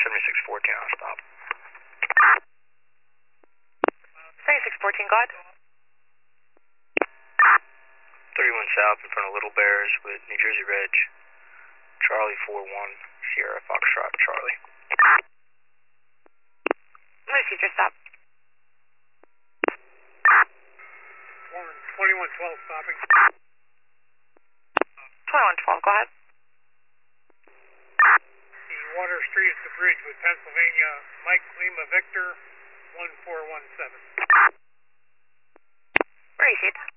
7614 on stop. 7614, go ahead. 31 south in front of Little Bears with New Jersey Reg. Charlie 41, Sierra Foxtrot, Charlie. Received your stop. 2112 stopping. 2112, go ahead. The Water Street at the bridge with Pennsylvania, Mike Lima Victor, 1417. Received.